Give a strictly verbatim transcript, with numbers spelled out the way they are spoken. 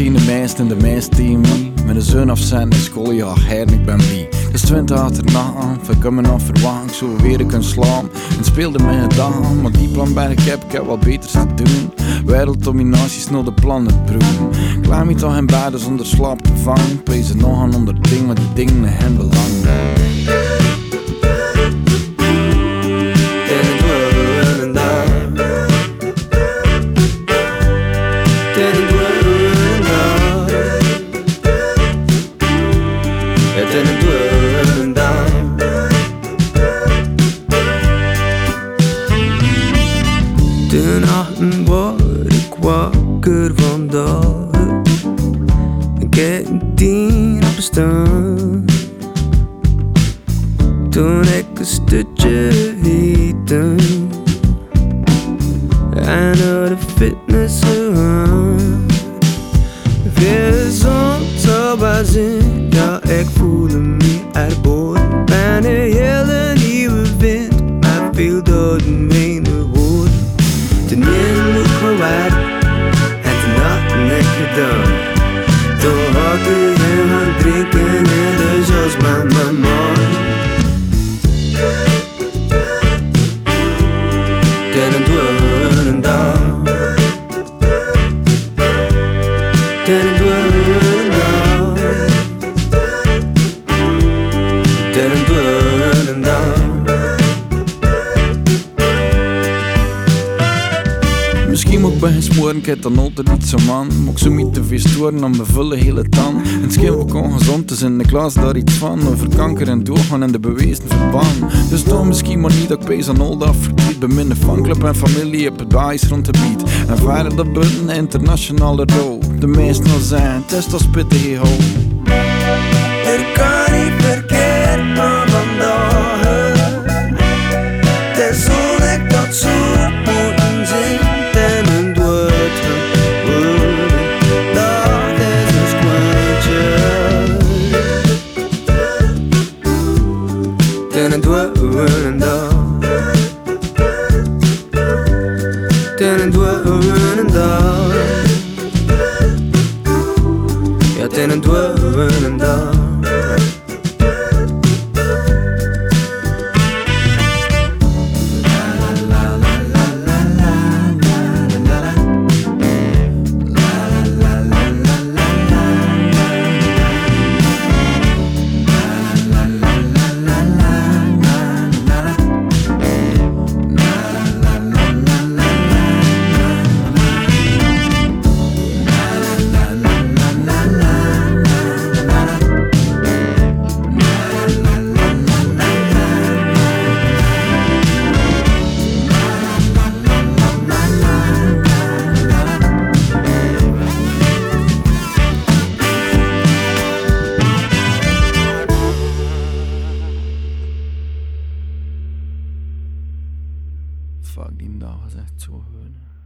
tegen de meest en de meest tegen mij. Met een zoon afzenden in school, ja, her, ik ben blij. Het is twintig achterna, we kunnen nog verwachten, ik zou weer kunnen slaan. En speelde mijn gedaan, maar die plan bij ik heb, ik heb wat beters te doen. Werelddominaties naar de plannen broeden. Klaar me toch in beide zonder slaap te vangen. Pezen nog aan onder ding, maar die dingen hen belang. De nachten word ik wakker van dagen. Ik kijk tien op de staan. Toen ik een stukje eten en naar de fitness gegaan. Weer zon zo bazin, ja ik voelde me erboven. Ben een hele nieuwe wind, maar veel doden menen woorden. Ten eerste moet gewaard en ten nachten heb gedaan. Toen had ik hem aan drinken en de zoals mama man. Ten een dwar een dag. Ten een dwar een dag. Ten een dwar een dag. Misschien moet ik bij gesmoren, ik heb dan altijd niet zo man. Moet ik zo niet te veel storen, dan bevullen hele tand. En het scheen ook ongezond, dus in de klas daar iets van. Over kanker en doorgaan en de bewezen verband. Dus toch misschien maar niet dat ik pees aan al dat verdriet. Bij mijn fanclub en familie op het baas rond de beat. En verder dat buiten internationale rol. De meesten al zijn, test als pittige ho. Er kan niet verkeerd van vandaag. Het is zo ik dat zo moeten zien. Ten een dood geworden, dat is een squantje. Ten een dood een dag. Ten een dood een dag. Ja, ten een dood een dag. Fuck, die dag is echt zo goed.